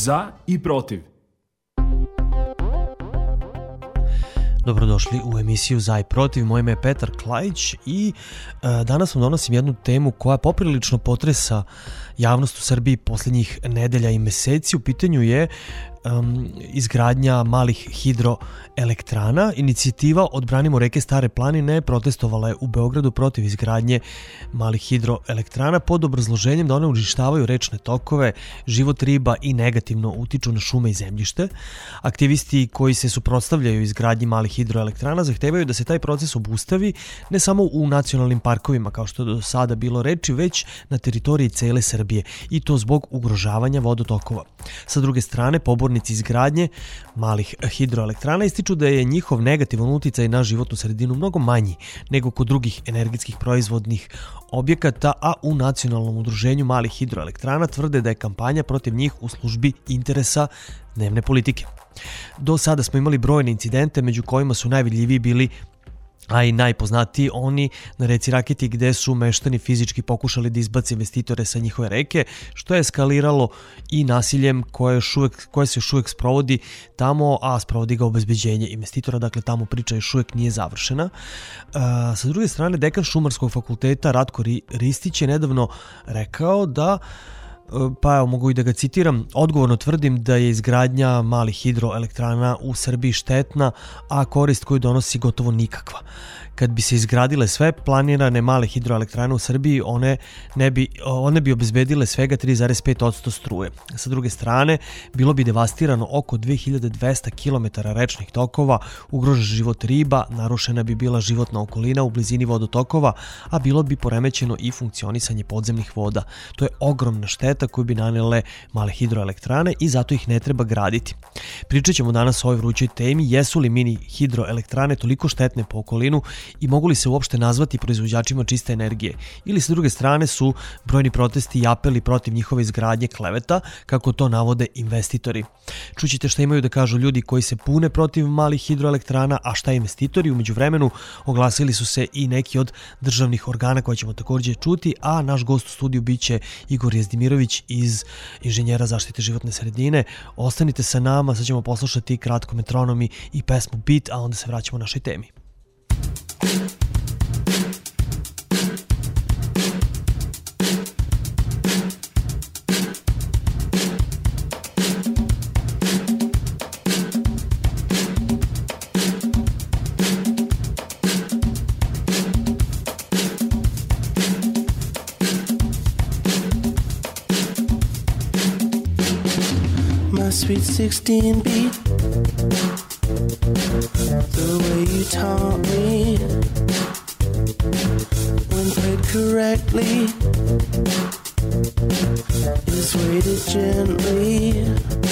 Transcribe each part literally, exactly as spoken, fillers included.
Za i protiv. Dobrodošli u emisiju Za i protiv. Moje ime je Petar Klajić i e, danas vam donosim jednu temu koja poprilično potresa javnost u Srbiji posljednjih nedelja i meseci. U pitanju je um, izgradnja malih hidroelektrana. Inicijativa Odbranimo reke Stare planine protestovala je u Beogradu protiv izgradnje malih hidroelektrana pod obrazloženjem da one uništavaju rečne tokove, život riba i negativno utiču na šume i zemljište. Aktivisti koji se suprotstavljaju izgradnji malih hidroelektrana zahtevaju da se taj proces obustavi ne samo u nacionalnim parkovima kao što je do sada bilo reči, već na teritoriji cele Srbije i to zbog ugrožavanja vodotokova. Sa druge strane, pobornici izgradnje malih hidroelektrana ističu da je njihov negativan uticaj na životnu sredinu mnogo manji nego kod drugih energetskih proizvodnih objekata, a u Nacionalnom udruženju malih hidroelektrana tvrde da je kampanja protiv njih u službi interesa dnevne politike. Do sada smo imali brojne incidente, među kojima su najvidljiviji bili, a i najpoznatiji oni na reci Raketi, gde su meštani fizički pokušali da izbace investitore sa njihove reke, što je eskaliralo i nasiljem koje, još uvek, koje se još uvek sprovodi tamo, a sprovodi ga obezbeđenje investitora, dakle tamo priča još uvek nije završena. A, sa druge strane, dekan Šumarskog fakulteta Ratko Ristić je nedavno rekao da, pa evo mogu i da ga citiram, odgovorno tvrdim da je izgradnja malih hidroelektrana u Srbiji štetna, a korist koju donosi gotovo nikakva. Kad bi se izgradile sve planirane male hidroelektrane u Srbiji, one, ne bi, one bi obezbedile svega tri zarez pet posto struje. Sa druge strane, bilo bi devastirano oko dve hiljade dvesta kilometara rečnih tokova, ugrožen život riba, narušena bi bila životna okolina u blizini vodotokova, a bilo bi poremećeno i funkcionisanje podzemnih voda. To je ogromna šteta koju bi nanele male hidroelektrane i zato ih ne treba graditi. Pričat ćemo danas o ovoj vrućoj temi, jesu li mini hidroelektrane toliko štetne po okolinu i mogu li se uopšte nazvati proizvođačima čiste energije, ili sa druge strane su brojni protesti i apeli protiv njihove izgradnje kleveta, kako to navode investitori. Čućete šta imaju da kažu ljudi koji se pune protiv malih hidroelektrana, a šta investitori. U međuvremenu oglasili su se i neki od državnih organa koje ćemo također čuti, a naš gost u studiju biće Igor Jezdimirović iz Inženjera zaštite životne sredine. Ostanite sa nama, sad ćemo poslušati kratko metronomi i pesmu Beat, a onda se vraćamo našoj temi. My sweet sixteen beat, the way you taught me, when played correctly, is weighted gently.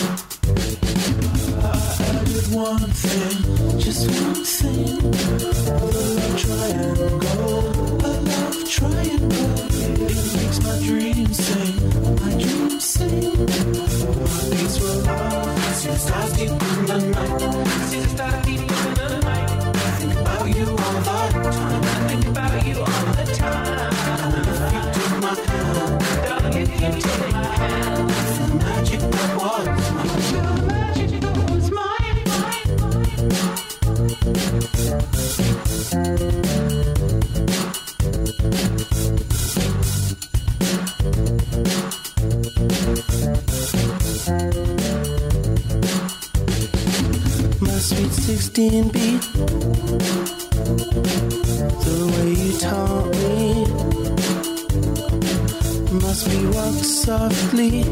I added one thing, just one thing, a love triangle, a love triangle. It makes my dreams sing, my dreams sing. My beats were love, see the stars deep in the night, see the stars deep in the night. I think about you all the time, I think about you all the time. Darling, if you took my hand, darling, if you took my hand, the magic that was mine, the magic that was mine, mine, my sweet sixteen beat, the way you taught me, must be walk softly,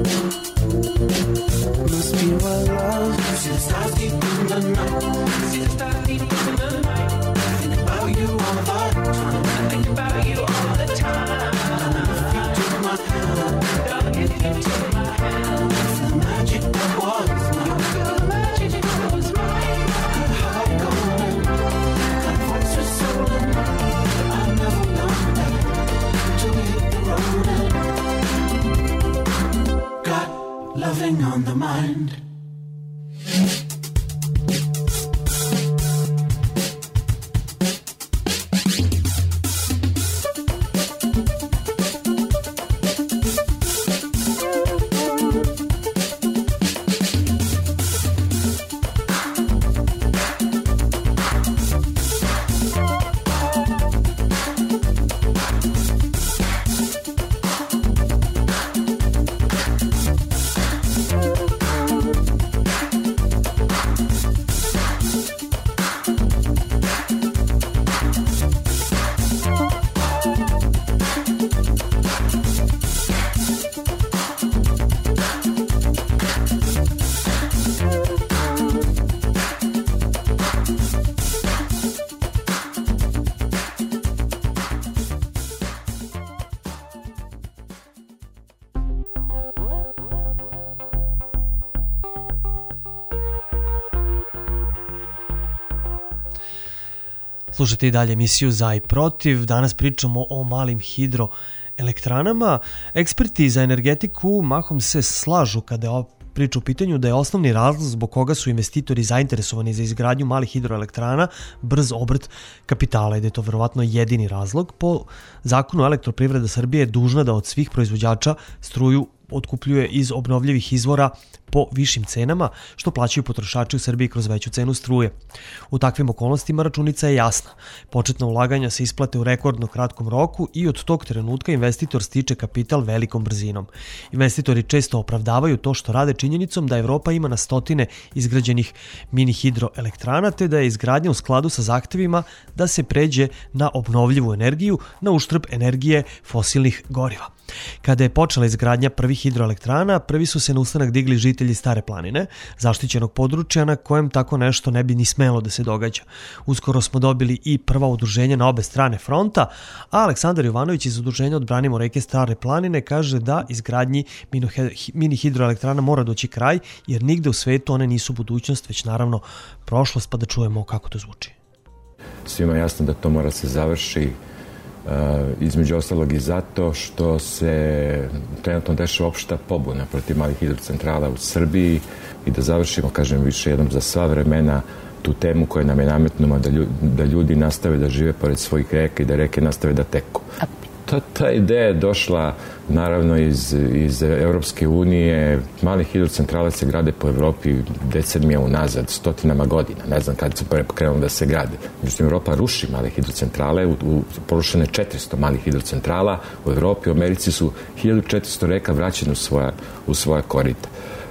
must be what love. See the stars deep in the night, see the stars deep in the night. I think about you all the time, I think about you all the time. Darling, if you took my hand, darling, if you took my hand, the magic that was mine, the magic that was mine. Good heart going, good voice was stolen. I never known that till we hit the road. Got loving on the mind. Slušajte i dalje emisiju Za i protiv. Danas pričamo o malim hidroelektranama. Eksperti za energetiku mahom se slažu kada je ova priča u pitanju da je osnovni razlog zbog koga su investitori zainteresovani za izgradnju malih hidroelektrana brz obrt kapitala i da je to verovatno jedini razlog. Po zakonu Elektroprivreda Srbije je dužna da od svih proizvođača struju otkupljuje iz obnovljivih izvora po višim cenama, što plaćaju potrošači u Srbiji kroz veću cenu struje. U takvim okolnostima računica je jasna. Početna ulaganja se isplate u rekordno kratkom roku i od tog trenutka investitor stiče kapital velikom brzinom. Investitori često opravdavaju to što rade činjenicom da Evropa ima na stotine izgrađenih mini hidroelektrana, te da je izgradnja u skladu sa zahtevima da se pređe na obnovljivu energiju na uštrb energije fosilnih goriva. Kada je počela izgradnja prvih hidroelektrana, prvi su se na ustanak digli žitelji Stare planine, zaštićenog područja na kojem tako nešto ne bi ni smelo da se događa. Uskoro smo dobili i prva udruženja na obe strane fronta, a Aleksandar Jovanović iz udruženja Odbranimo reke Stare planine kaže da izgradnji mini hidroelektrana mora doći kraj, jer nigde u svetu one nisu budućnost, već naravno prošlost, pa da čujemo kako to zvuči. Svima jasno da to mora se završi. Uh, između ostalog i zato što se trenutno dešava opšta pobuna protiv malih hidrocentrala u Srbiji i da završimo, kažem više jednom za sva vremena, tu temu koja nam je nametnula da ljudi, da ljudi nastave da žive pored svojih reka i da reke nastave da teku. Ta, ta ideja je došla naravno iz, iz Evropske unije. Mali hidrocentrale se grade po Evropi decenija unazad, stotinama godina. Ne znam kada su krenulo da se grade. Međutim, Evropa ruši male hidrocentrale, u, u porušene četiristo malih hidrocentrala. U Evropi, u Americi su hiljadu četiristo reka vraćene u svoja, u svoja korita.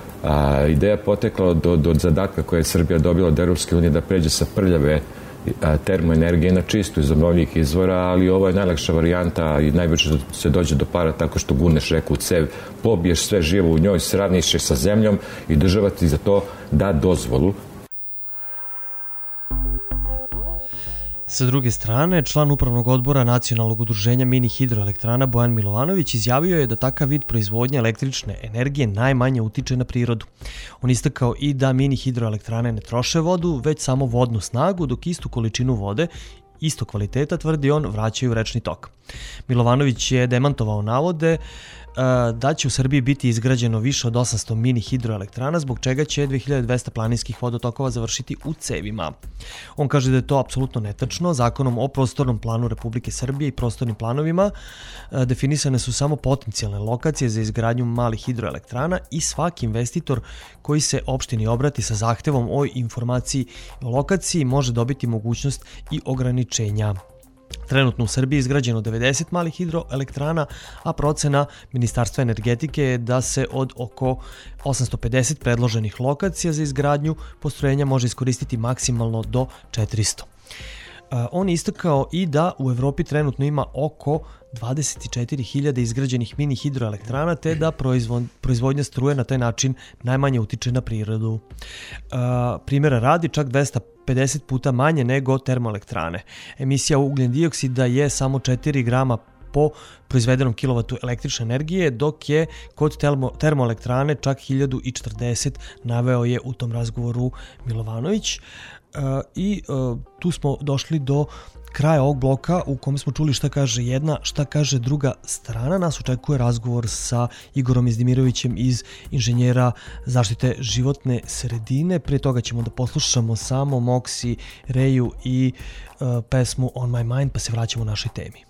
A, ideja je potekla do, do zadatka koje je Srbija dobila od Evropske unije da pređe sa prljave termoenergije na čistu iz obnovljivih izvora, ali ovo je najlakša varijanta i najbrže se dođe do para tako što gurneš reku u cev, pobiješ sve živo u njoj, sravniš je sa zemljom i država ti za to da dozvolu. Sa druge strane, član upravnog odbora Nacionalnog udruženja mini hidroelektrana Bojan Milovanović izjavio je da takav vid proizvodnje električne energije najmanje utiče na prirodu. On istakao i da mini hidroelektrane ne troše vodu, već samo vodnu snagu, dok istu količinu vode isto kvaliteta, tvrdi on, vraćaju u rečni tok. Milovanović je demantovao navode da će u Srbiji biti izgrađeno više od osamsto mini hidroelektrana, zbog čega će dve hiljade dvesta planinskih vodotokova završiti u cevima. On kaže da je to apsolutno netačno. Zakonom o prostornom planu Republike Srbije i prostornim planovima definisane su samo potencijalne lokacije za izgradnju malih hidroelektrana i svaki investitor koji se opštini obrati sa zahtevom o informaciji o lokaciji može dobiti mogućnost i ograničenja. Trenutno u Srbiji je izgrađeno devedeset malih hidroelektrana, a procena Ministarstva energetike je da se od oko osamsto pedeset predloženih lokacija za izgradnju postrojenja može iskoristiti maksimalno do četiristo. On je istakao i da u Evropi trenutno ima oko dvadeset četiri hiljade izgrađenih mini hidroelektrana, te da proizvodnja struje na taj način najmanje utiče na prirodu. Primjera radi, čak dvesta pedeset puta manje nego termoelektrane. Emisija ugljen dioksida je samo četiri grama po proizvedenom kilovatu električne energije, dok je kod termo, termoelektrane čak hiljadu četrdeset, naveo je u tom razgovoru Milovanović. Uh, I uh, tu smo došli do kraja ovog bloka u kome smo čuli šta kaže jedna, šta kaže druga strana. Nas očekuje razgovor sa Igorom Izdimirovićem iz Inženjera zaštite životne sredine. Prije toga ćemo da poslušamo samo Moxie, Reju i uh, pesmu On My Mind, pa se vraćamo u našoj temi.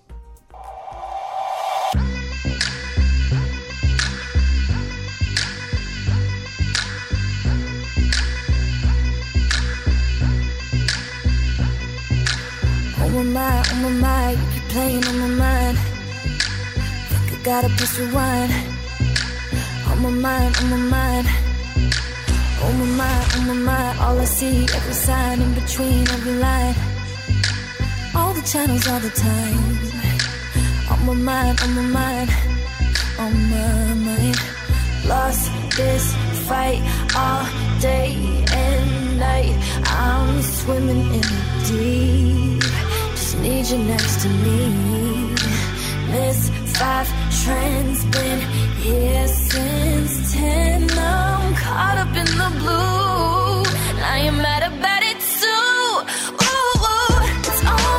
On my mind, on my mind, you keep playing on my mind. Think I got a piece of wine. On my mind, on my mind. On my mind, on my mind. All I see, every sign in between every line. All the channels, all the time. On my mind, on my mind. On my mind. Lost this fight all day and night. I'm swimming in the deep. Need you next to me. Miss Five Trends been here since ten. I'm caught up in the blue. I am mad about it too. Ooh, ooh, it's all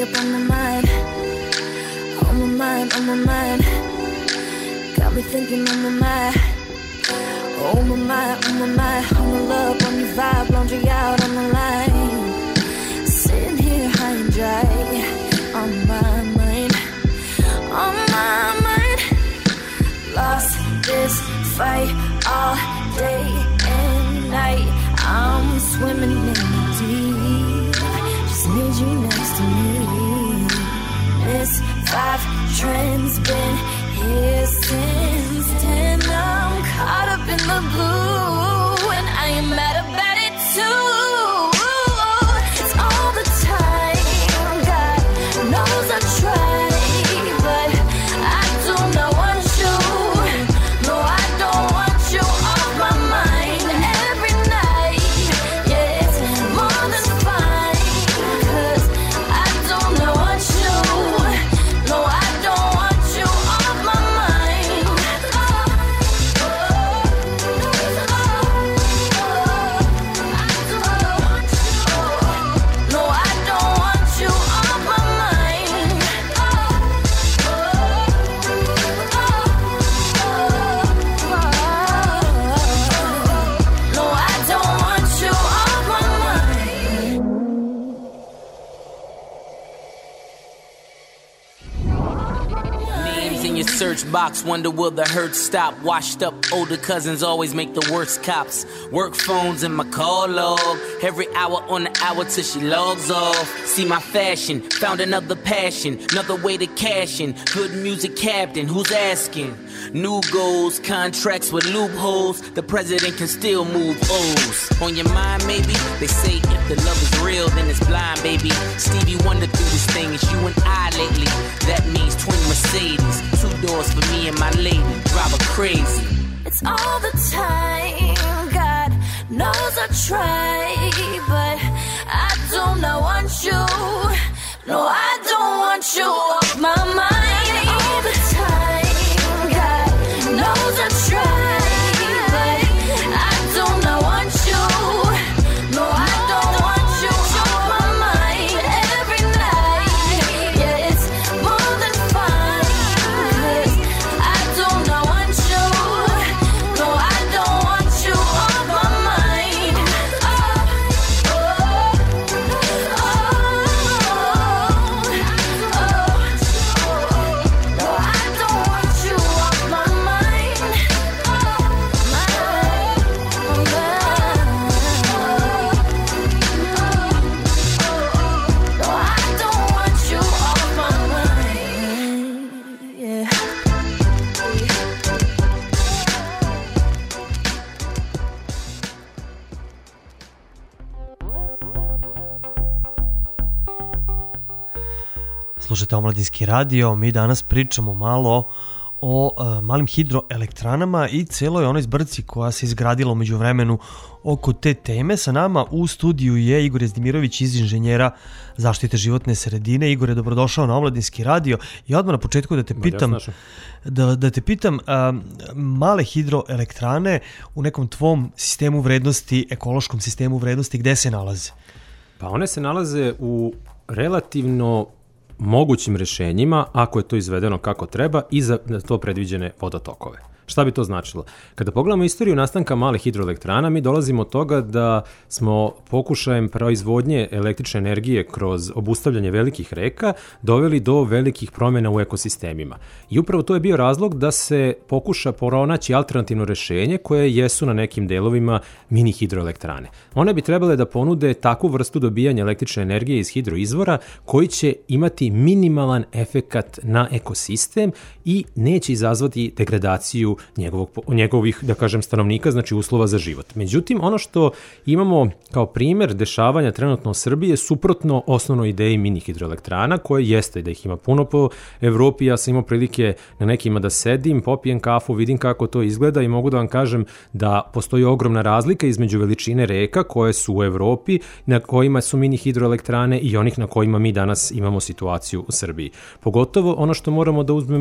up on my mind, on my mind, on my mind. Got me thinking on my mind, on my mind, on my mind. On my love, on your vibe, laundry out on the line. Sitting here high and dry, on my mind, on my mind. Lost this fight all day and night. I'm swimming in the deep, just need you next to me. This five trend's been here since ten. I'm caught up in the blue, and I am mad about it too. It's all the time, God knows I try, but I do not want you. No, I don't want you off my mind every night. Yeah, it's more than fine, 'cause I do not want you. No, I don't want you off my mind. Oh, oh, oh, I don't want you. No, I don't want you off my mind. Oh, oh, oh, no, I don't want you off my mind. Names in your search box, wonder will the hurt stop? Washed up older cousins always make the worst cops. Work phones in my call log, every hour on the hour till she logs off. See my fashion, found another passion, another way to cash in. Good music captain, who's asking? New goals, contracts with loopholes. The president can still move O's. On your mind, maybe? They say if the love is real, then it's blind, baby. Stevie Wonder through this thing, it's you and I lately. That means twin Mercedes, two doors for me and my lady. Drive her crazy. It's all the time, God knows I try, but I do not want you. No, I don't want you off my mind. All the time, God knows I try, but I do not want you. No, I don't want you off my mind every night. Yeah, it's more than fine, 'cause I do not want you. No, I don't want you off my mind. Oh, oh, oh, oh. No, I don't want you off my mind. Oh, my, my, no, I don't want you off my mind. Yeah. Slušajte Omladinski radio, mi danas pričamo malo o uh, malim hidroelektranama i celoj onoj zbrci koja se izgradila umeđu vremenu oko te teme. Sa nama u studiju je Igor Jezdimirović iz Inženjera zaštite životne sredine. Igore, dobrodošao na Omladinski radio. I odmah na početku da te pitam, da, da te pitam uh, male hidroelektrane u nekom tvom sistemu vrednosti, ekološkom sistemu vrednosti, gde se nalaze? Pa one se nalaze u relativno mogućim rešenjima, ako je to izvedeno kako treba i za to predviđene vodotokove. Šta bi to značilo? Kada pogledamo istoriju nastanka malih hidroelektrana, mi dolazimo od toga da smo pokušajem proizvodnje električne energije kroz obustavljanje velikih reka doveli do velikih promjena u ekosistemima. I upravo to je bio razlog da se pokuša pronaći alternativno rešenje koje jesu na nekim delovima mini hidroelektrane. One bi trebale da ponude takvu vrstu dobijanja električne energije iz hidroizvora koji će imati minimalan efekat na ekosistem i neće izazvati degradaciju njegovog, njegovih, da kažem, stanovnika, znači uslova za život. Međutim, ono što imamo kao primjer dešavanja trenutno u Srbiji je suprotno osnovnoj ideji mini hidroelektrana, koje jeste da ih ima puno po Evropi. Ja sam imao prilike na nekima da sedim, popijem kafu, vidim kako to izgleda i mogu da vam kažem da postoji ogromna razlika između veličine reka koje su u Evropi, na kojima su mini hidroelektrane i onih na kojima mi danas imamo situaciju u Srbiji. Pogotovo ono što moramo da uzmemo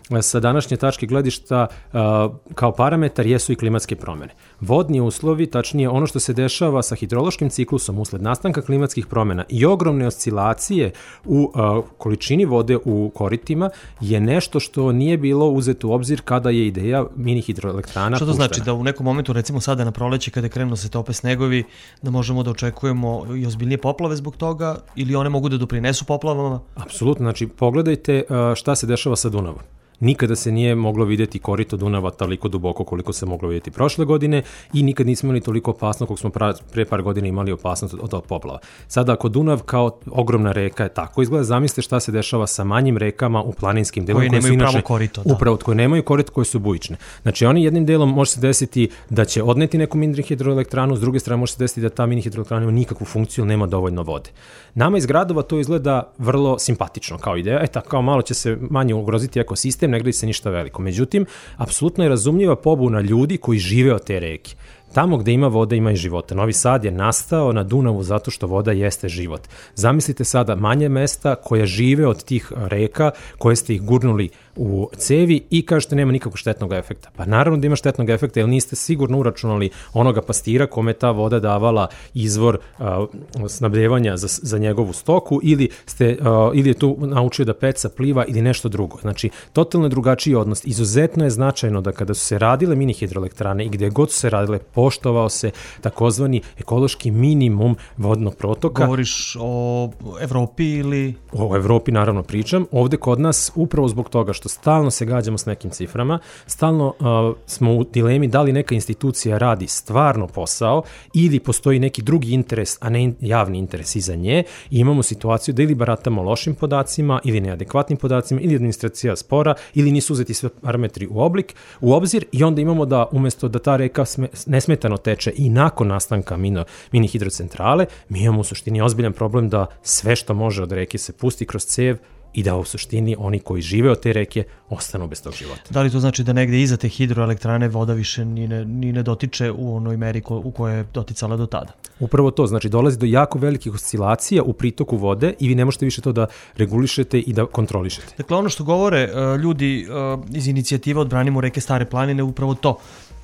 sa današnje tačke gledišta kao parametar jesu i klimatske promene. Vodni uslovi, tačnije ono što se dešava sa hidrološkim ciklusom usled nastanka klimatskih promena i ogromne oscilacije u količini vode u koritima je nešto što nije bilo uzeto u obzir kada je ideja mini hidroelektrana Što to puštena. znači da u nekom momentu, recimo sada na proleće kada krenu se tope snegovi, da možemo da očekujemo i ozbiljnije poplave zbog toga ili one mogu da doprinesu poplavama? Apsolutno, znači pogledajte šta se dešava sa Dunavom. Nikada se nije moglo vidjeti korito Dunava toliko duboko koliko se moglo vidjeti prošle godine i nikad nismo imali toliko opasno koliko smo pre par godina imali opasnost od, od poplava. Sada ako Dunav kao ogromna reka je tako izgleda, zamislite šta se dešava sa manjim rekama u planinskim delom koji nemaju pravo korito. Da. Upravo, koje nemaju korito, koje su bujične. Znači oni jednim delom može se desiti da će odneti neku mini hidroelektranu, s druge strane može se desiti da ta mini hidroelektrana nema nikakvu funkciju, nema dovoljno vode. Nama iz gradova to izgleda vrlo simpatično kao ideja, e tako kao malo će se manje ugroziti ekosistem, ne gradi se ništa veliko. Međutim, apsolutno je razumljiva pobuna ljudi koji žive od te reke. Tamo gde ima voda ima i života. Novi Sad je nastao na Dunavu zato što voda jeste život. Zamislite sada manje mesta koja žive od tih reka koje ste ih gurnuli u cevi i kažete nema nikakvog štetnog efekta. Pa naravno da ima štetnog efekta jer niste sigurno uračunali onoga pastira kome ta voda davala izvor uh, snabdevanja za, za njegovu stoku ili, ste, uh, ili je tu naučio da peca pliva ili nešto drugo. Znači, totalno je drugačiji odnos. Izuzetno je značajno da kada su se radile mini hidroelektrane i gde god su se radile, poštovao se takozvani ekološki minimum vodnog protoka. Govoriš o Evropi ili... O Evropi naravno pričam. Ovde kod nas, upravo zbog toga što stalno se gađamo s nekim ciframa, stalno uh, smo u dilemi da li neka institucija radi stvarno posao ili postoji neki drugi interes, a ne javni interes iza nje i imamo situaciju da ili baratamo lošim podacima ili neadekvatnim podacima ili administracija spora ili nisu uzeti sve parametri u oblik, u obzir i onda imamo da umesto da ta reka sme, nesmetano teče i nakon nastanka mino, mini hidrocentrale, mi imamo u suštini ozbiljan problem da sve što može od reke se pusti kroz cev i da u suštini oni koji žive od te reke ostanu bez tog života. Da li to znači da negde iza te hidroelektrane voda više ni ne, ni ne dotiče u onoj meri ko, u kojoj je doticala do tada? Upravo to, znači dolazi do jako velikih oscilacija u pritoku vode i vi ne možete više to da regulišete i da kontrolišete. Dakle, ono što govore uh, ljudi uh, iz inicijative Odbranimo reke Stare planine, upravo to,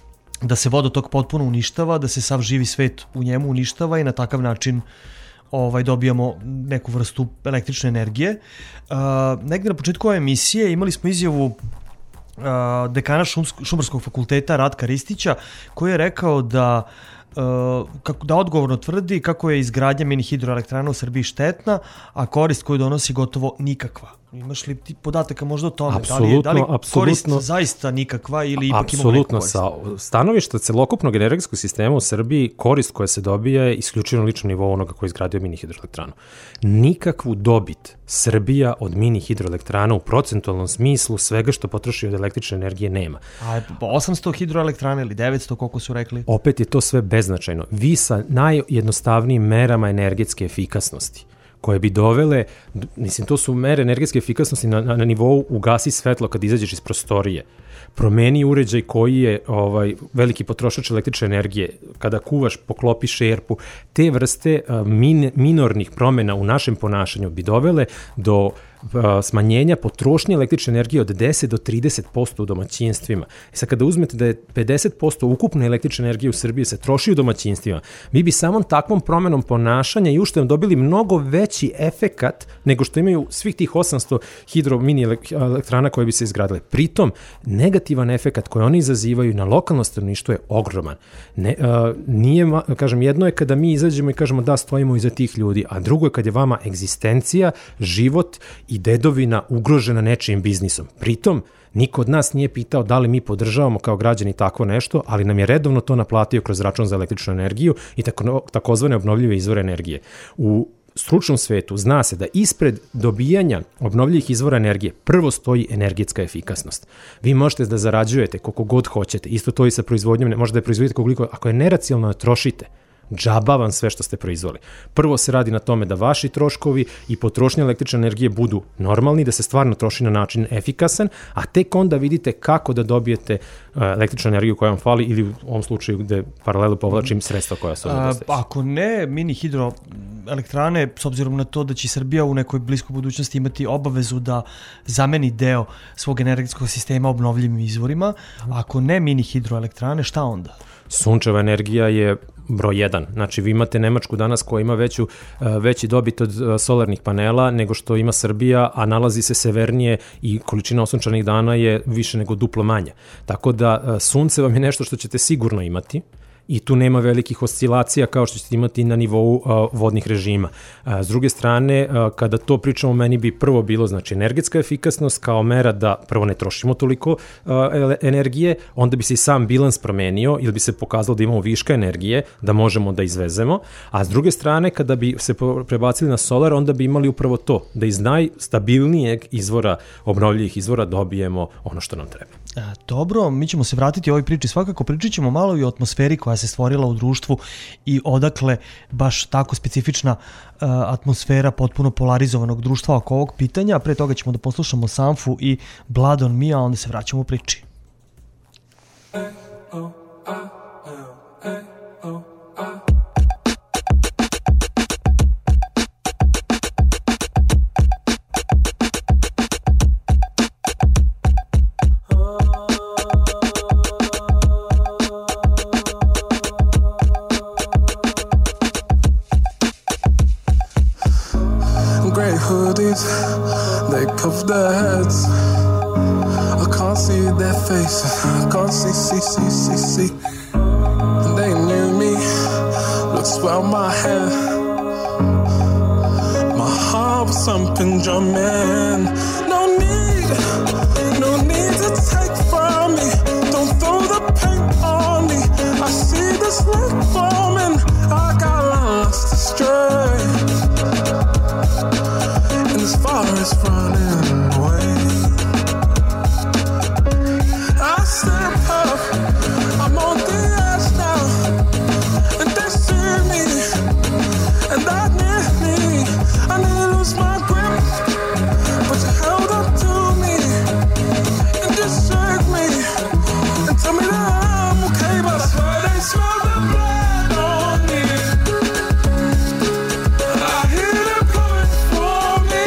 da se vodotok potpuno uništava, da se sav živi svet u njemu uništava i na takav način ovaj, dobijamo neku vrstu električne energije. Uh, negde na početku ove emisije imali smo izjavu uh, dekana šumsk, Šumarskog fakulteta Ratka Ristića koji je rekao da Uh, kako, da odgovorno tvrdi kako je izgradnja mini hidroelektrana u Srbiji štetna, a korist koju donosi gotovo nikakva. Imaš li ti podataka možda o tome? Apsolutno, da li je, da li korist apsolutno, zaista nikakva ili ipak imamo neku korist? Apsolutno, sa stanovišta celokupnog energetskog sistema u Srbiji korist koja se dobija je isključivo na ličnom nivou onoga koji je izgradio mini hidroelektranu. Nikakvu dobit Srbija od mini hidroelektrana u procentualnom smislu svega što potroši od električne energije nema. A osamsto hidroelektrana ili devetsto, koliko su rekli? Opet je to sve beznačajno. Vi sa najjednostavnijim merama energetske efikasnosti koje bi dovele, mislim, to su mere energetske efikasnosti na, na, na nivou ugasi svetlo kad izađeš iz prostorije, promeni uređaj koji je ovaj veliki potrošač električne energije, kada kuvaš, poklopi šerpu, te vrste uh, min, minornih promjena u našem ponašanju bi dovele do uh, smanjenja potrošnje električne energije od deset do trideset posto u domaćinstvima. I sad kada uzmete da je pedeset posto ukupne električne energije u Srbiji se troši u domaćinstvima, mi bi samom takvom promjenom ponašanja i uštenom dobili mnogo veći efekat nego što imaju svih tih osamsto hidro mini elektrana koje bi se izgradile. Pritom, negativan efekat koji oni izazivaju na lokalno stanovništvo je ogroman. Ne, uh, nije, kažem, jedno je kada mi izađemo i kažemo da stojimo iza tih ljudi, a drugo je kad je vama egzistencija, život i dedovina ugrožena nečijim biznisom. Pritom, niko od nas nije pitao da li mi podržavamo kao građani takvo nešto, ali nam je redovno to naplatio kroz račun za električnu energiju i tako, takozvane obnovljive izvore energije. U stručnom svetu zna se da ispred dobijanja obnovljivih izvora energije prvo stoji energetska efikasnost. Vi možete da zarađujete koliko god hoćete, isto to i sa proizvodnjom, možete da proizvodite koliko, ako je neracionalno trošite, džaba vam sve što ste proizvoli. Prvo se radi na tome da vaši troškovi i potrošnja električne energije budu normalni, da se stvarno troši na način efikasan, a tek onda vidite kako da dobijete električnu energiju koja vam fali ili u ovom slučaju gde paralelu povlačim sredstva koja su a, ako ne mini hidro elektrane, s obzirom na to da će Srbija u nekoj bliskoj budućnosti imati obavezu da zameni deo svog energetskog sistema obnovljivim izvorima, ako ne mini hidroelektrane, šta onda? Sunčeva energija je broj jedan. Znači, vi imate Nemačku danas koja ima veću, veći dobit od solarnih panela nego što ima Srbija, a nalazi se severnije i količina osunčanih dana je više nego duplo manja. Tako da sunce vam je nešto što ćete sigurno imati i tu nema velikih oscilacija kao što ćete imati na nivou uh, vodnih režima. Uh, s druge strane, uh, kada to pričamo, meni bi prvo bilo znači energetska efikasnost kao mera da prvo ne trošimo toliko uh, energije, onda bi se i sam bilans promenio ili bi se pokazalo da imamo viška energije, da možemo da izvezemo, a s druge strane, kada bi se prebacili na solar, onda bi imali upravo to, da iz najstabilnijeg izvora, obnovljivih izvora dobijemo ono što nam treba. E, dobro, mi ćemo se vratiti u ovoj priči. Svakako pričat ćemo malo i o atmosferi koja se stvorila u društvu i odakle baš tako specifična uh, atmosfera potpuno polarizovanog društva oko ovog pitanja. Pre toga ćemo da poslušamo Sanfu i Blood on Me, a onda se vraćamo u priči. They cover their heads. I can't see their faces. I can't see, see, see, see, see. They knew me. Looks well my hair. My heart was thumping, drumming. No need, no need to take from me. Don't throw the paint on me. I see this light forming. I got lost astray. As far as running away, I step up, I'm on the edge now, and they see me, and that near me, I nearly lose my grip, but you held up to me, and you shook me, and tell me that I'm okay, but I swear they smell the blood on me. I hear them coming for me.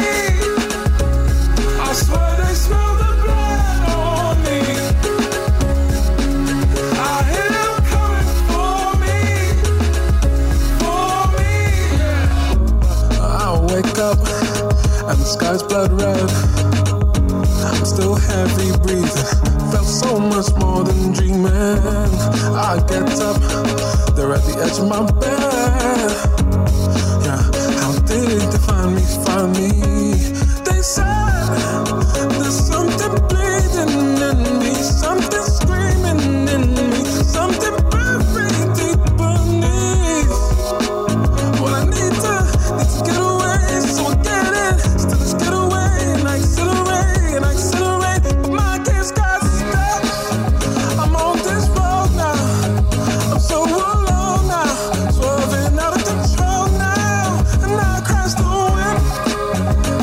I swear they smell the blood on me. I hear them coming for me, for me, yeah. I wake up and the sky's blood red. I'm still heavy breathing, felt so much more than dreaming. I get up, they're at the edge of my bed. Yeah, how did they find me, find me? They said there's something bleeding in me, something screaming in me, something buried deep beneath. Well, I need to, need to get away, so I get in, still just get away, and I accelerate, and I accelerate, but my gaze got stuck. I'm on this road now, I'm so alone now, swerving out of control now, and I crash the whip.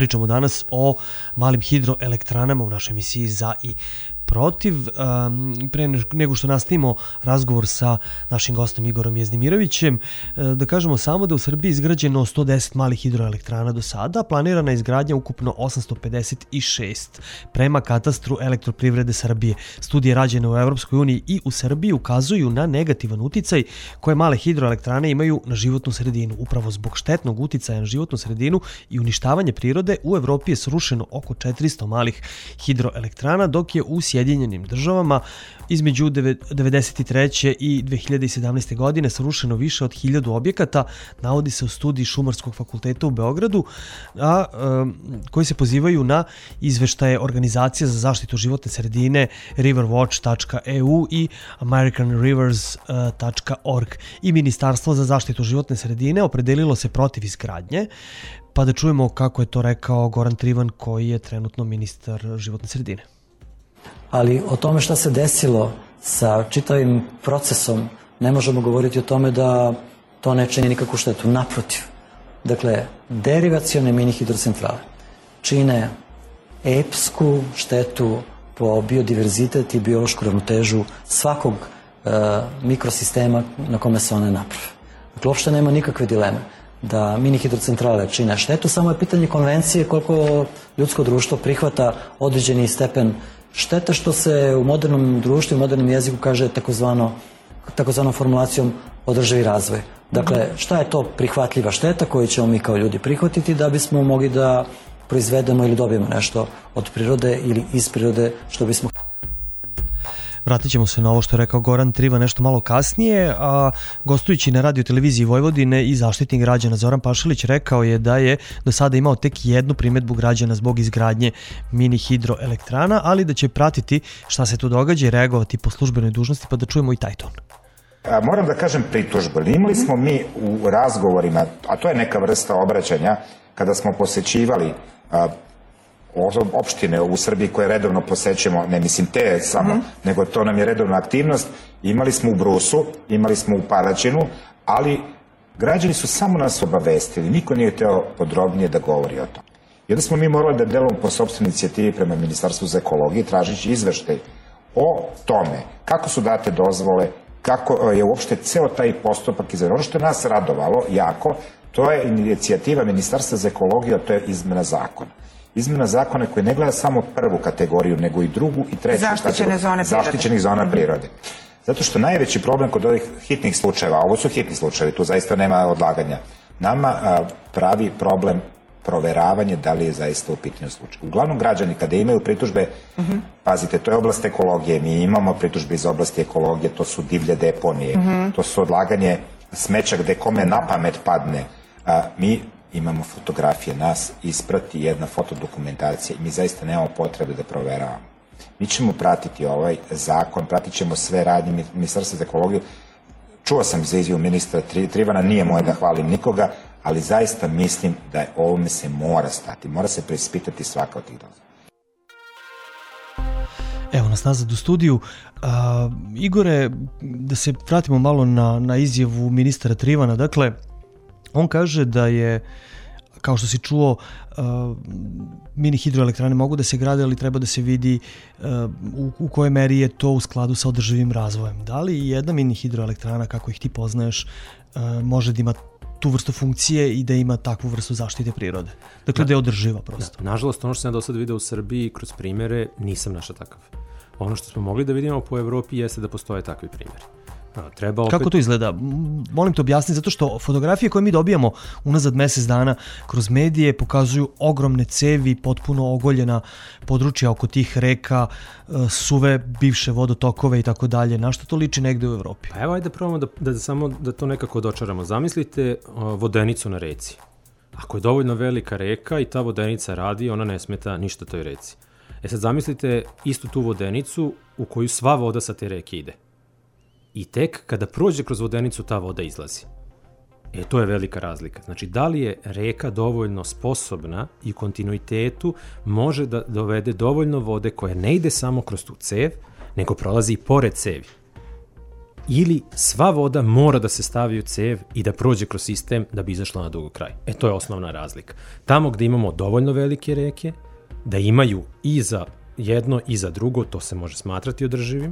Pričamo danas o malim hidroelektranama u našoj emisiji Za i protiv. Um, pre nego što nastavimo razgovor sa našim gostom Igorom Jezdimirovićem, da kažemo samo da u Srbiji izgrađeno sto deset malih hidroelektrana do sada, planirana je izgradnja ukupno osamsto pedeset šest prema katastru Elektroprivrede Srbije. Studije rađene u Evropskoj uniji i u Srbiji ukazuju na negativan uticaj koje male hidroelektrane imaju na životnu sredinu. Upravo zbog štetnog uticaja na životnu sredinu i uništavanje prirode u Evropi je srušeno oko četiristo malih hidroelektrana, dok je u Sjedinjenim državama između devedeset treće i dve hiljade sedamnaeste. godine srušeno više od hiljadu objekata, navodi se u studiji Šumarskog fakulteta u Beogradu, a koji se pozivaju na izveštaje Organizacije za zaštitu životne sredine riverwatch tačka e u i american rivers tačka org. I Ministarstvo za zaštitu životne sredine opredelilo se protiv izgradnje, pa da čujemo kako je to rekao Goran Trivan, koji je trenutno ministar životne sredine. Ali o tome šta se desilo sa čitavim procesom ne možemo govoriti o tome da to ne čini nikakvu štetu. Naprotiv. Dakle, derivacione mini hidrocentrale čine epsku štetu po biodiverzitet i biološku ravnotežu svakog e, mikrosistema na kome se one naprave. Dakle, uopšte nema nikakve dileme da mini hidrocentrale čine štetu, samo je pitanje konvencije koliko ljudsko društvo prihvata određeni stepen štete, što se u modernom društvu i modernom jeziku kaže takozvano, takozvanom formulacijom održivi razvoj. Dakle, šta je to prihvatljiva šteta koju ćemo mi kao ljudi prihvatiti da bismo mogli da proizvedemo ili dobijemo nešto od prirode ili iz prirode što bismo... Vratit ćemo se na ovo što je rekao Goran Trivan nešto malo kasnije, a gostujući na radio televiziji Vojvodine i zaštitnik građana Zoran Pašalić rekao je da je do sada imao tek jednu primedbu građana zbog izgradnje mini hidroelektrana, ali da će pratiti šta se tu događa i reagovati po službenoj dužnosti, pa da čujemo i taj ton. A, moram da kažem pritužbu. Imali smo mi u razgovorima, a to je neka vrsta obraćanja, kada smo posećivali a, opštine u Srbiji koje redovno posećemo, ne mislim te samo, mm -hmm. nego to nam je redovna aktivnost. Imali smo u Brusu, imali smo u Paraćinu, ali građani su samo nas obavestili, niko nije hteo podrobnije da govori o tom. I onda smo mi morali da delamo po sopstvenoj inicijativi prema Ministarstvu za ekologiju, tražići izveštaj o tome kako su date dozvole, kako je uopšte ceo taj postupak izveden. Ono što je nas radovalo jako, to je inicijativa Ministarstva za ekologiju, to je izmena zakona. Izmena zakona koji ne gleda samo prvu kategoriju, nego i drugu i treću. Zaštićene zone prirode. Zaštićenih zona prirode. Zato što najveći problem kod ovih hitnih slučajeva, ovo su hitni slučajevi, tu zaista nema odlaganja, nama a, pravi problem proveravanje da li je zaista u pitanju slučaj. Uglavnom građani kada imaju pritužbe, uh -huh. pazite, to je oblast ekologije, mi imamo pritužbe iz oblasti ekologije, to su divlje deponije, uh -huh. to su odlaganje smeća gde kome na pamet padne. A, mi imamo fotografije nas, isprati jedna fotodokumentacija i mi zaista nemamo potrebe da proveravamo. Mi ćemo pratiti ovaj zakon, pratit ćemo sve radnje Ministarstva za ekologiju. Čuo sam za izjavu ministra Trivana, nije moje da hvalim nikoga, ali zaista mislim da je ovome se mora stati, mora se preispitati svaka od tih dozvola. Evo nas nazad u studiju. A, Igore, da se vratimo malo na, na izjavu ministra Trivana. Dakle, on kaže da je, kao što si čuo, uh, mini hidroelektrane mogu da se grade, ali treba da se vidi uh, u, u kojoj meri je to u skladu sa održivim razvojem. Da li jedna mini hidroelektrana, kako ih ti poznaješ, uh, može da ima tu vrstu funkcije i da ima takvu vrstu zaštite prirode? Dakle, da, da je održiva prosto. Da, nažalost, ono što sam ja do sada vidio u Srbiji kroz primere, nisam našao takav. Ono što smo mogli da vidimo po Evropi jeste da postoje takvi primjeri. Treba opet... Kako to izgleda? Molim te objasni, zato što fotografije koje mi dobijamo unazad mesec dana kroz medije pokazuju ogromne cevi, potpuno ogoljena područja oko tih reka, suve bivše vodotokove i tako dalje. Na što to liči negde u Evropi? Pa evo, ajde probamo da, da, samo da to nekako dočaramo. Zamislite vodenicu na reci. Ako je dovoljno velika reka i ta vodenica radi, ona ne smeta ništa toj reci. E sad zamislite istu tu vodenicu u koju sva voda sa te reke ide. I tek kada prođe kroz vodenicu, ta voda izlazi. E, to je velika razlika. Znači, da li je reka dovoljno sposobna i u kontinuitetu može da dovede dovoljno vode koja ne ide samo kroz tu cev, nego prolazi i pored cevi. ili sva voda mora da se stavi u cev i da prođe kroz sistem da bi izašla na dugo kraj. E, to je osnovna razlika. Tamo gde imamo dovoljno velike reke, da imaju i za jedno i za drugo, to se može smatrati održivim,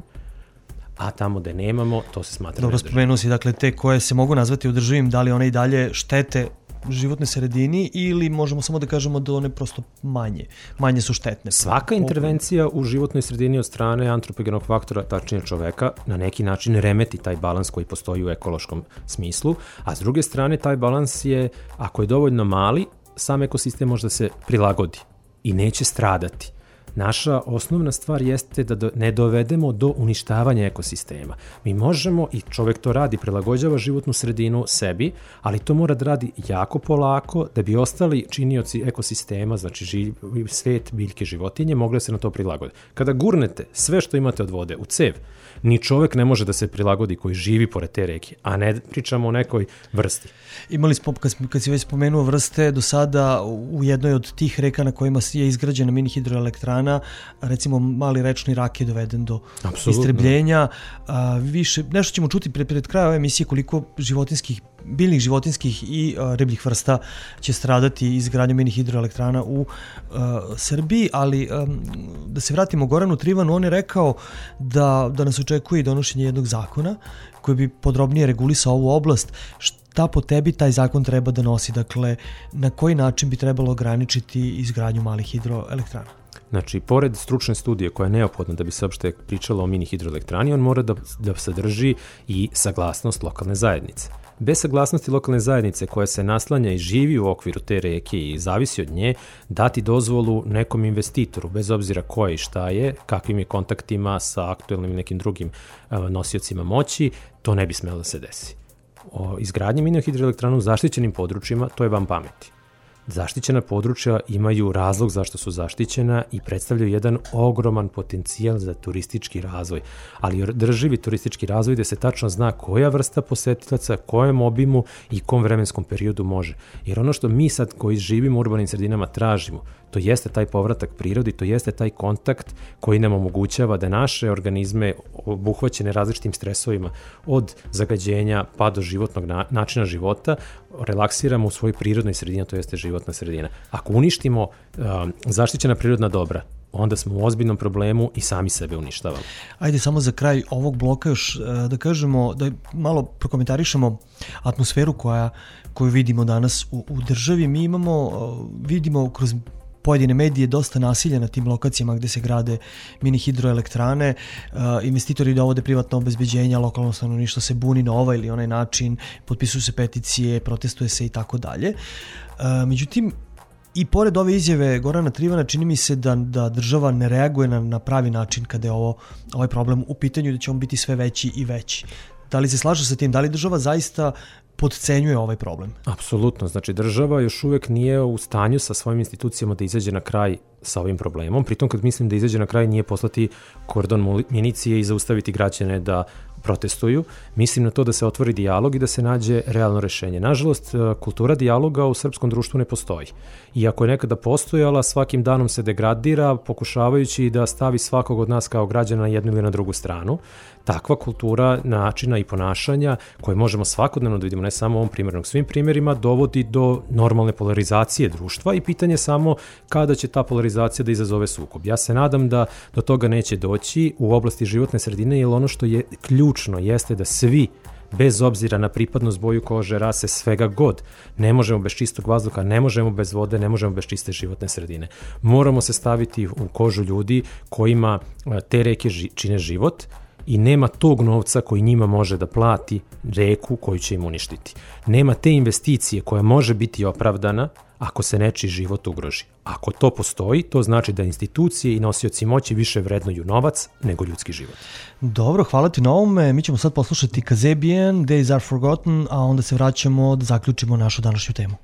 a tamo gde nemamo, to se smatra Dobro, neodrživim. spomenuo si, dakle, te koje se mogu nazvati održivim, da li one i dalje štete životne sredini ili možemo samo da kažemo da one prosto manje, manje su štetne. Svaka intervencija u životnoj sredini od strane antropogenog faktora, tačnije čoveka, na neki način remeti taj balans koji postoji u ekološkom smislu, a s druge strane taj balans je, ako je dovoljno mali, sam ekosistem može da se prilagodi i neće stradati. Naša osnovna stvar jeste da do, ne dovedemo do uništavanja ekosistema. Mi možemo, i čovek to radi, prilagođava životnu sredinu sebi, ali to mora da radi jako polako da bi ostali činioci ekosistema, znači živ, svet, biljke, životinje, mogli se na to prilagoditi. Kada gurnete sve što imate od vode u cev, ni čovek ne može da se prilagodi koji živi pored te reke, a ne pričamo o nekoj vrsti. Imali smo, kad, kad si već spomenuo vrste, do sada u jednoj od tih reka na kojima je izgrađena mini hidroelektrana, recimo mali rečni rak je doveden do Apsolutno. istrebljenja. A, više, nešto ćemo čuti pred, pred kraja ove emisije koliko životinskih, biljnih životinskih i a, ribljih vrsta će stradati izgradnjom mini hidroelektrana u a, Srbiji, ali a, da se vratimo Goranu Trivanu, on je rekao da, da nas očekuje donošenje jednog zakona koji bi podrobnije regulisao ovu oblast. Šta po tebi taj zakon treba da nosi? Dakle, na koji način bi trebalo ograničiti izgradnju malih hidroelektrana? Znači, pored stručne studije koja je neophodna da bi se uopšte pričalo o mini hidroelektrani, on mora da, da sadrži i saglasnost lokalne zajednice. Bez saglasnosti lokalne zajednice koja se naslanja i živi u okviru te reke i zavisi od nje, dati dozvolu nekom investitoru, bez obzira ko je i šta je, kakvim je kontaktima sa aktuelnim i nekim drugim uh, nosiocima moći, to ne bi smelo da se desi. O izgradnji mini hidroelektrana u zaštićenim područjima, to je van pameti. Zaštićena područja imaju razlog zašto su zaštićena i predstavljaju jedan ogroman potencijal za turistički razvoj, ali održivi turistički razvoj gde se tačno zna koja vrsta posetilaca, kojem obimu i kom vremenskom periodu može. Jer ono što mi sad koji živimo u urbanim sredinama tražimo, to jeste taj povratak prirodi, to jeste taj kontakt koji nam omogućava da naše organizme obuhvaćene različitim stresovima od zagađenja pa do životnog na, načina života relaksiramo u svojoj prirodnoj sredini, to jeste životna sredina. Ako uništimo uh, zaštićena prirodna dobra, onda smo u ozbiljnom problemu i sami sebe uništavamo. Ajde samo za kraj ovog bloka još da kažemo, da malo prokomentarišemo atmosferu koja, koju vidimo danas u, u državi. Mi imamo, vidimo kroz pojedine medije dosta nasilja na tim lokacijama gde se grade mini hidroelektrane, uh, investitori dovode privatno obezbeđenja, lokalno stanovništvo se buni na ovaj ili onaj način, potpisuju se peticije, protestuje se i tako dalje. Međutim, i pored ove izjave Gorana Trivana čini mi se da, da država ne reaguje na, na pravi način kada je ovo, ovaj problem u pitanju, da će on biti sve veći i veći. Da li se slaže sa tim? Da li država zaista podcenjuje ovaj problem? Apsolutno. Znači, država još uvek nije u stanju sa svojim institucijama da izađe na kraj sa ovim problemom. Pritom, kad mislim da izađe na kraj, nije poslati kordon municije i zaustaviti građane da protestuju. Mislim na to da se otvori dijalog i da se nađe realno rešenje. Nažalost, kultura dijaloga u srpskom društvu ne postoji. Iako je nekada postojala, svakim danom se degradira, pokušavajući da stavi svakog od nas kao građana na jednu ili na drugu stranu. Takva kultura načina i ponašanja koje možemo svakodnevno da vidimo, ne samo u ovom primjeru, nego svim primjerima, dovodi do normalne polarizacije društva i pitanje samo kada će ta polarizacija da izazove sukob. Ja se nadam da do toga neće doći u oblasti životne sredine, jer ono što je ključno jeste da svi, bez obzira na pripadnost, boju kože, rase, svega god, ne možemo bez čistog vazduha, ne možemo bez vode, ne možemo bez čiste životne sredine. Moramo se staviti u kožu ljudi kojima te reke čine život i nema tog novca koji njima može da plati reku koju će im uništiti. Nema te investicije koja može biti opravdana ako se nečiji život ugroži. Ako to postoji, to znači da institucije i nosioci moći više vrednuju novac nego ljudski život. Dobro, hvala ti na ovome. Mi ćemo sad poslušati Kazebian, Days Are Forgotten, a onda se vraćamo da zaključimo našu današnju temu.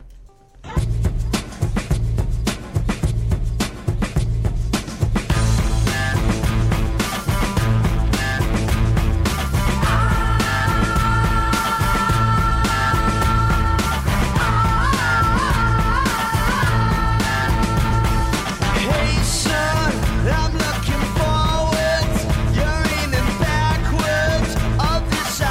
I'm looking forward, you're aiming backwards. Of this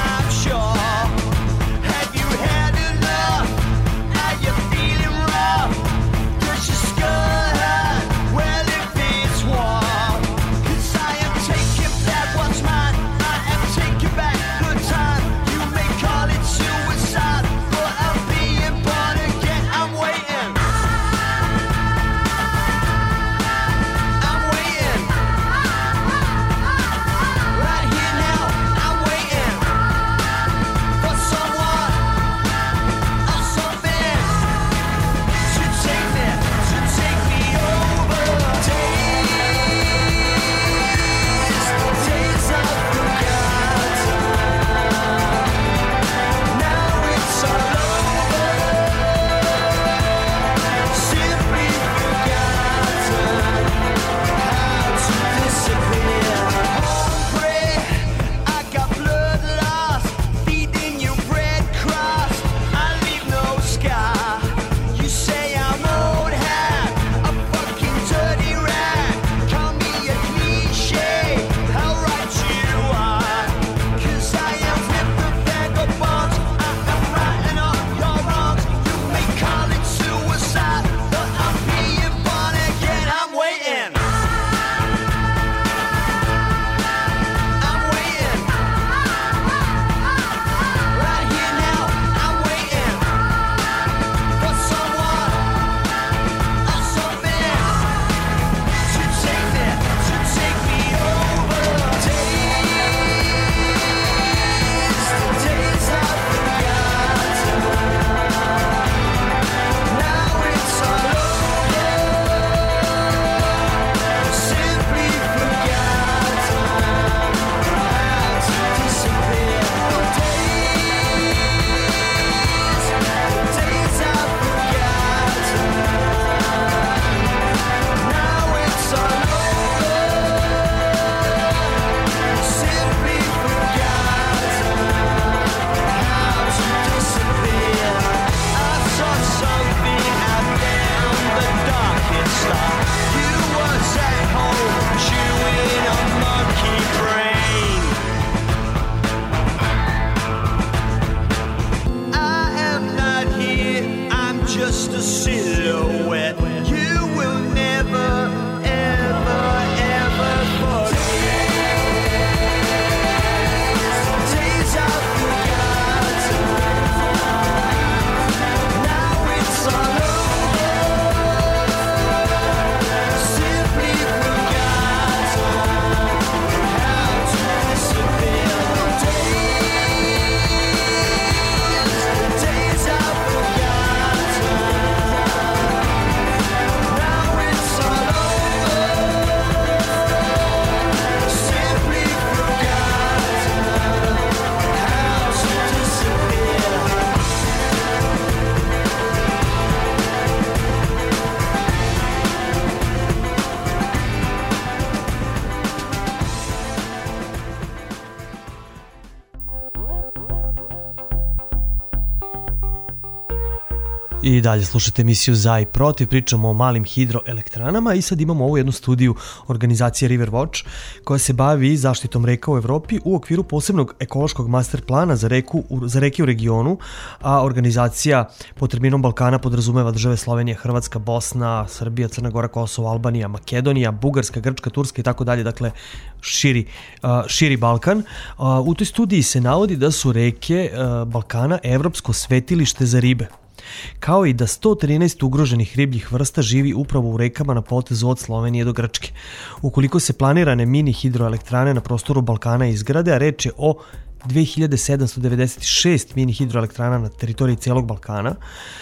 I dalje slušate emisiju Za i protiv, pričamo o malim hidroelektranama i sad imamo ovu jednu studiju organizacije River Watch koja se bavi zaštitom reka u Evropi u okviru posebnog ekološkog master plana za, reku, za reke u regionu, a organizacija pod terminom Balkana podrazumeva države Slovenija, Hrvatska, Bosna, Srbija, Crna Gora, Kosovo, Albanija, Makedonija, Bugarska, Grčka, Turska i tako dalje, dakle širi, širi Balkan. U toj studiji se navodi da su reke Balkana evropsko svetilište za ribe, kao i da sto trinaest ugroženih ribljih vrsta živi upravo u rekama na potezu od Slovenije do Grčke. Ukoliko se planirane mini hidroelektrane na prostoru Balkana izgrade, a reč je o dve hiljade sedamsto devedeset šest mini hidroelektrana na teritoriji celog Balkana,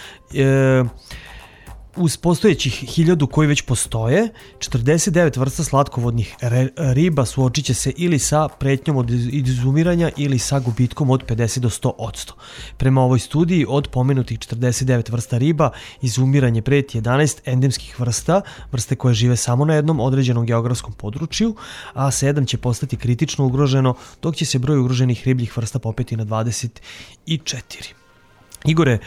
e, uz postojećih hiljadu koji već postoje, četrdeset devet vrsta slatkovodnih riba suočit će se ili sa pretnjom od izumiranja ili sa gubitkom od pedeset do sto posto. Prema ovoj studiji, od pomenutih četrdeset devet vrsta riba, izumiranje preti jedanaest endemskih vrsta, vrste koje žive samo na jednom određenom geografskom području, a sedam će postati kritično ugroženo, dok će se broj ugroženih ribljih vrsta popeti na dvadeset četiri. Igore,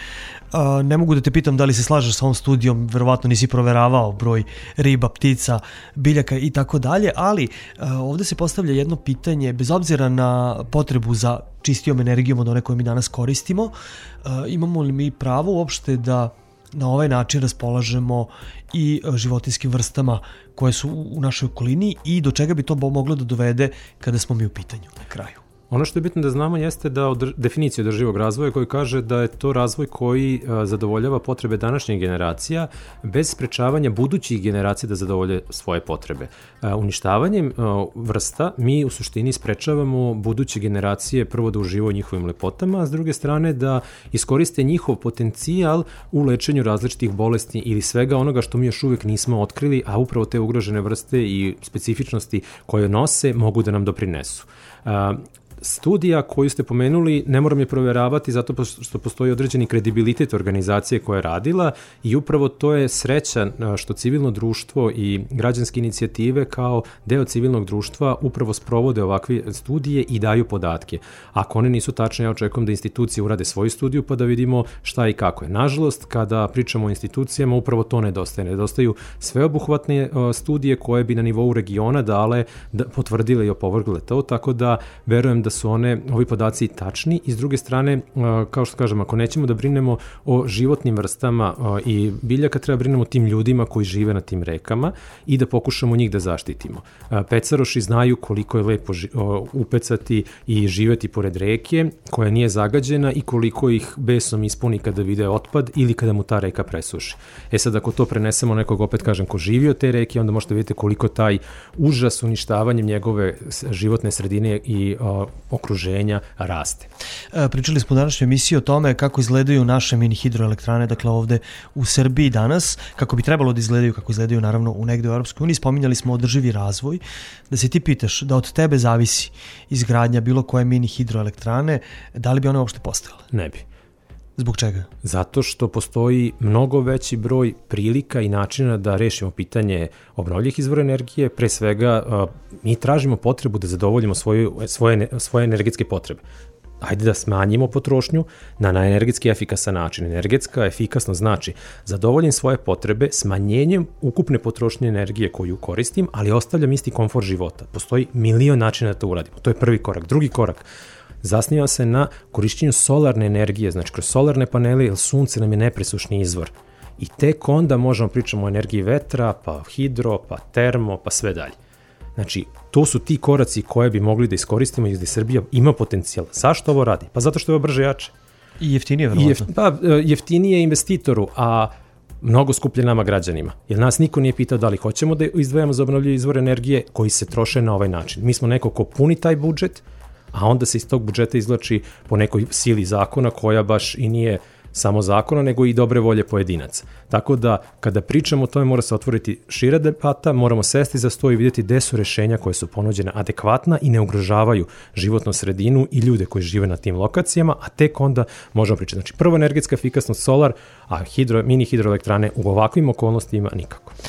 ne mogu da te pitam da li se slažeš sa ovom studijom, verovatno nisi proveravao broj riba, ptica, biljaka i tako dalje, ali ovde se postavlja jedno pitanje, bez obzira na potrebu za čistijom energijom od one koje mi danas koristimo, imamo li mi pravo uopšte da na ovaj način raspolažemo i životinjskim vrstama koje su u našoj okolini i do čega bi to moglo da dovede kada smo mi u pitanju na kraju? Ono što je bitno da znamo jeste da odr- definicija održivog razvoja koji kaže da je to razvoj koji a, zadovoljava potrebe današnjih generacija bez sprečavanja budućih generacija da zadovolje svoje potrebe. A, uništavanjem a, vrsta mi u suštini sprečavamo buduće generacije prvo da uživaju u njihovim lepotama, a s druge strane da iskoriste njihov potencijal u lečenju različitih bolesti ili svega onoga što mi još uvijek nismo otkrili, a upravo te ugrožene vrste i specifičnosti koje nose mogu da nam doprinesu. A, Studija koju ste pomenuli ne moram je provjeravati zato što postoji određeni kredibilitet organizacije koja je radila i upravo to je sreća što civilno društvo i građanske inicijative kao deo civilnog društva upravo sprovode ovakve studije i daju podatke. Ako one nisu tačne, ja očekujem da institucije urade svoju studiju pa da vidimo šta i kako je. Nažalost, kada pričamo o institucijama, upravo to nedostaje. Nedostaju sveobuhvatne studije koje bi na nivou regiona dale, da potvrdile i opovrgle to, tako da verujem da su one, ovi podaci tačni i s druge strane, kao što kažem, ako nećemo da brinemo o životnim vrstama i biljaka, treba brinemo o tim ljudima koji žive na tim rekama i da pokušamo njih da zaštitimo. Pecaroši znaju koliko je lepo upecati i živeti pored reke koja nije zagađena i koliko ih besom ispuni kada vide otpad ili kada mu ta reka presuši. E sad, ako to prenesemo nekog, opet kažem, ko živi od te reke, onda možete vidjeti koliko taj užas uništavanjem njegove životne sredine i okruženja raste. E, pričali smo u današnjoj emisiji o tome kako izgledaju naše mini hidroelektrane, dakle ovde u Srbiji danas, kako bi trebalo da izgledaju, kako izgledaju naravno u negde u Europskoj uniji. Spominjali smo održivi razvoj, da se ti pitaš da od tebe zavisi izgradnja bilo koje mini hidroelektrane, da li bi one uopšte postojale? Ne bi. Zbog čega? Zato što postoji mnogo veći broj prilika i načina da rešimo pitanje obnovljivih izvora energije. Pre svega, mi tražimo potrebu da zadovoljimo svoje, svoje, svoje energetske potrebe. Hajde da smanjimo potrošnju na, na energetski efikasan način. Energetska efikasnost znači zadovoljim svoje potrebe smanjenjem ukupne potrošnje energije koju koristim, ali ostavljam isti komfort života. Postoji milion načina da to uradimo. To je prvi korak. Drugi korak, zasniva se na korišćenju solarne energije, znači kroz solarne panele, jer sunce nam je nepresušni izvor. I tek onda možemo pričamo o energiji vetra, pa hidro, pa termo, pa sve dalje. Znači, to su ti koraci koje bi mogli da iskoristimo i da Srbija ima potencijal. Zašto ovo radi? Pa zato što je ovo brže jače. I jeftinije, verovatno. Jef, pa, jeftinije investitoru, a mnogo skuplje nama građanima. Jer nas niko nije pitao da li hoćemo da izdvajamo za obnovljive izvore energije koji se troše na ovaj način. Mi smo neko ko puni taj budžet, a onda se iz tog budžeta izvlači po nekoj sili zakona koja baš i nije samo zakona, nego i dobre volje pojedinaca. Tako da, kada pričamo o tome, mora se otvoriti šira debata, moramo sesti za sto i vidjeti gde su rešenja koje su ponuđene adekvatna i ne ugrožavaju životnu sredinu i ljude koji žive na tim lokacijama, a tek onda možemo pričati. Znači, prvo energetska efikasnost solar, a hidro, mini hidroelektrane u ovakvim okolnostima nikako.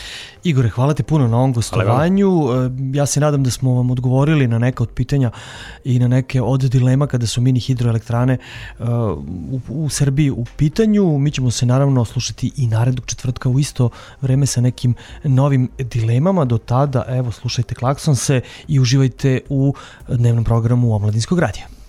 Igore, hvala ti puno na ovom gostovanju. Ja se nadam da smo vam odgovorili na neka od pitanja i na neke od dilema kada su mini hidroelektrane u, u Srbiji u pitanju. Mi ćemo se naravno slušati i narednog četvrtka u isto vreme sa nekim novim dilemama. Do tada, evo, slušajte Klaksonse i uživajte u dnevnom programu Omladinskog radija.